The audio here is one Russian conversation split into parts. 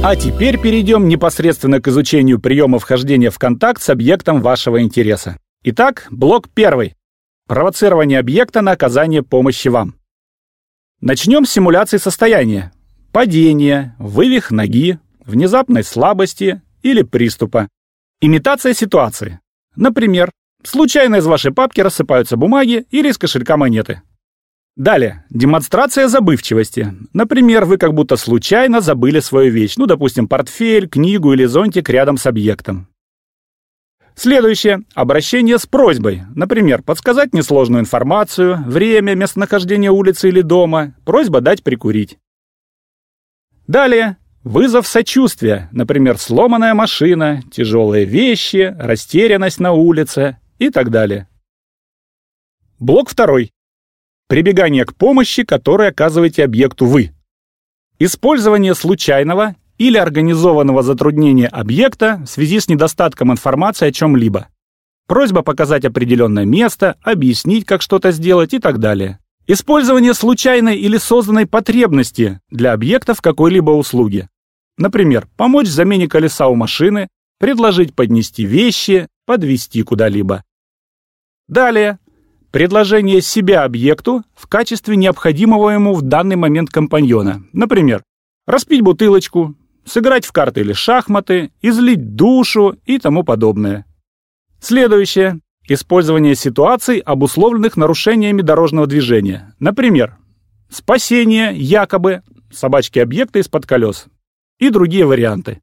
А теперь перейдем непосредственно к изучению приема вхождения в контакт с объектом вашего интереса. Итак, блок 1. Провоцирование объекта на оказание помощи вам. Начнем с симуляции состояния. Падения, вывих ноги, внезапной слабости или приступа. Имитация ситуации. Например, случайно из вашей папки рассыпаются бумаги или из кошелька монеты. Далее, демонстрация забывчивости. Например, вы как будто случайно забыли свою вещь, допустим, портфель, книгу или зонтик рядом с объектом. Следующее, обращение с просьбой. Например, подсказать несложную информацию, время, местонахождение улицы или дома, просьба дать прикурить. Далее, вызов сочувствия. Например, сломанная машина, тяжелые вещи, растерянность на улице и так далее. Блок 2. Прибегание к помощи, которую оказываете объекту вы. Использование случайного или организованного затруднения объекта в связи с недостатком информации о чем-либо. Просьба показать определенное место, объяснить, как что-то сделать и так далее. Использование случайной или созданной потребности для объекта в какой-либо услуге. Например, помочь в замене колеса у машины, предложить поднести вещи, подвезти куда-либо. Далее. Предложение себя объекту в качестве необходимого ему в данный момент компаньона. Например, распить бутылочку, сыграть в карты или шахматы, излить душу и тому подобное. Следующее. Использование ситуаций, обусловленных нарушениями дорожного движения. Например, спасение, якобы, собачки объекта из-под колес. И другие варианты.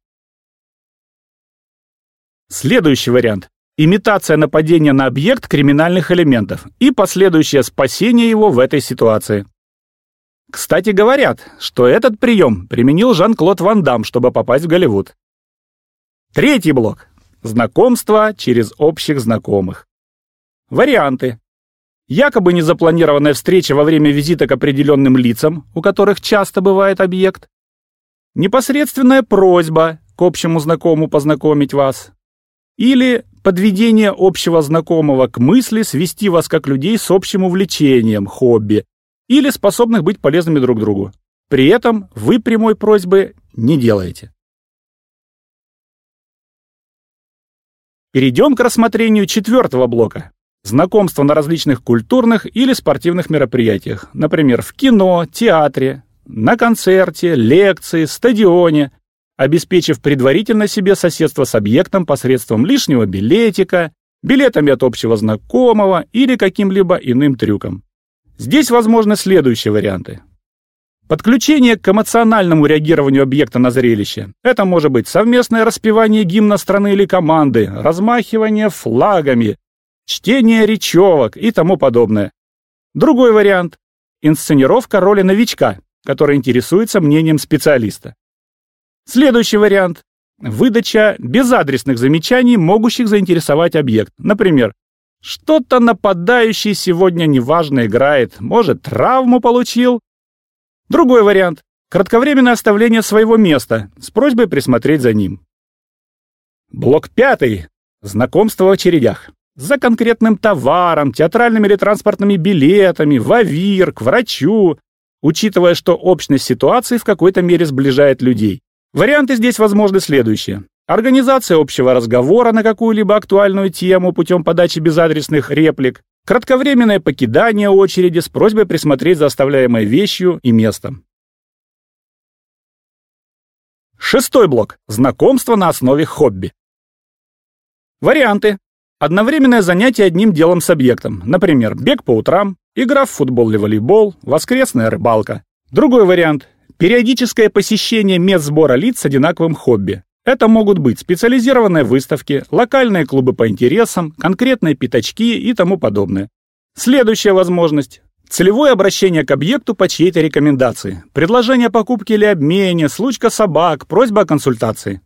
Следующий вариант. Имитация нападения на объект криминальных элементов и последующее спасение его в этой ситуации. Кстати, говорят, что этот прием применил Жан-Клод Ван Дамм, чтобы попасть в Голливуд. Третий блок. Знакомство через общих знакомых. Варианты. Якобы незапланированная встреча во время визита к определенным лицам, у которых часто бывает объект. Непосредственная просьба к общему знакомому познакомить вас. Или подведение общего знакомого к мысли свести вас как людей с общим увлечением, хобби, или способных быть полезными друг другу. При этом вы прямой просьбы не делаете. Перейдем к рассмотрению 4 блока. Знакомство на различных культурных или спортивных мероприятиях. Например, в кино, театре, на концерте, лекции, стадионе, обеспечив предварительно себе соседство с объектом посредством лишнего билетика, билетами от общего знакомого или каким-либо иным трюком. Здесь возможны следующие варианты. Подключение к эмоциональному реагированию объекта на зрелище. Это может быть совместное распевание гимна страны или команды, размахивание флагами, чтение речевок и тому подобное. Другой вариант – инсценировка роли новичка, который интересуется мнением специалиста. Следующий вариант – выдача безадресных замечаний, могущих заинтересовать объект. Например, что-то нападающий сегодня неважно играет, может, травму получил. Другой вариант – кратковременное оставление своего места с просьбой присмотреть за ним. Блок 5. Знакомство в очередях. За конкретным товаром, театральными или транспортными билетами, в АВИР, к врачу, учитывая, что общность ситуации в какой-то мере сближает людей. Варианты здесь возможны следующие. Организация общего разговора на какую-либо актуальную тему путем подачи безадресных реплик, кратковременное покидание очереди с просьбой присмотреть за оставляемой вещью и местом. 6 блок. Знакомство на основе хобби. Варианты. Одновременное занятие одним делом с объектом. Например, бег по утрам, игра в футбол или волейбол, воскресная рыбалка. Другой вариант. Периодическое посещение мест сбора лиц с одинаковым хобби. Это могут быть специализированные выставки, локальные клубы по интересам, конкретные пятачки и тому подобное. Следующая возможность. Целевое обращение к объекту по чьей-то рекомендации. Предложение покупки или обмене, случка собак, просьба о консультации.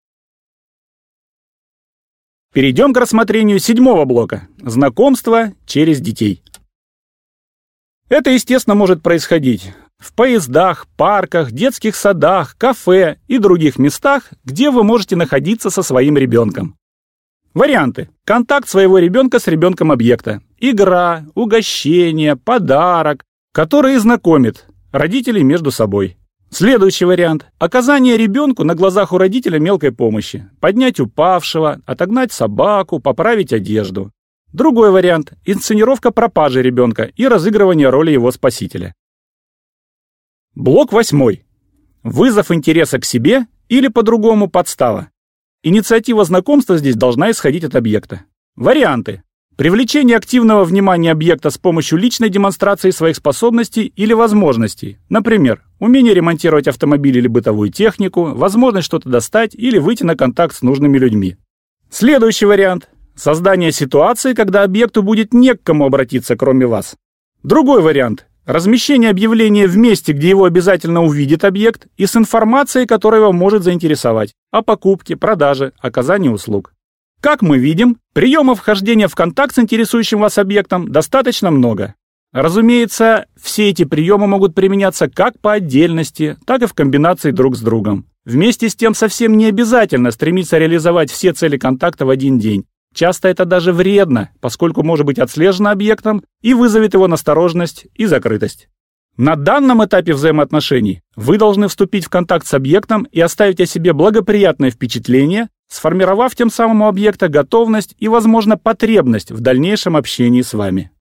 Перейдем к рассмотрению 7 блока. Знакомство через детей. Это, естественно, может происходить в поездах, парках, детских садах, кафе и других местах, где вы можете находиться со своим ребенком. Варианты. Контакт своего ребенка с ребенком объекта. Игра, угощение, подарок, который знакомит родителей между собой. Следующий вариант – оказание ребенку на глазах у родителя мелкой помощи. Поднять упавшего, отогнать собаку, поправить одежду. Другой вариант – инсценировка пропажи ребенка и разыгрывание роли его спасителя. Блок 8. Вызов интереса к себе или по-другому подстава. Инициатива знакомства здесь должна исходить от объекта. Варианты. Привлечение активного внимания объекта с помощью личной демонстрации своих способностей или возможностей. Например, умение ремонтировать автомобиль или бытовую технику, возможность что-то достать или выйти на контакт с нужными людьми. Следующий вариант. Создание ситуации, когда объекту будет не к кому обратиться, кроме вас. Другой вариант. Размещение объявления в месте, где его обязательно увидит объект, и с информацией, которая его может заинтересовать, о покупке, продаже, оказании услуг. Как мы видим, приемов вхождения в контакт с интересующим вас объектом достаточно много. Разумеется, все эти приемы могут применяться как по отдельности, так и в комбинации друг с другом. Вместе с тем совсем не обязательно стремиться реализовать все цели контакта в один день. Часто это даже вредно, поскольку может быть отслежено объектом и вызовет его настороженность и закрытость. На данном этапе взаимоотношений вы должны вступить в контакт с объектом и оставить о себе благоприятное впечатление, сформировав тем самым у объекта готовность и, возможно, потребность в дальнейшем общении с вами.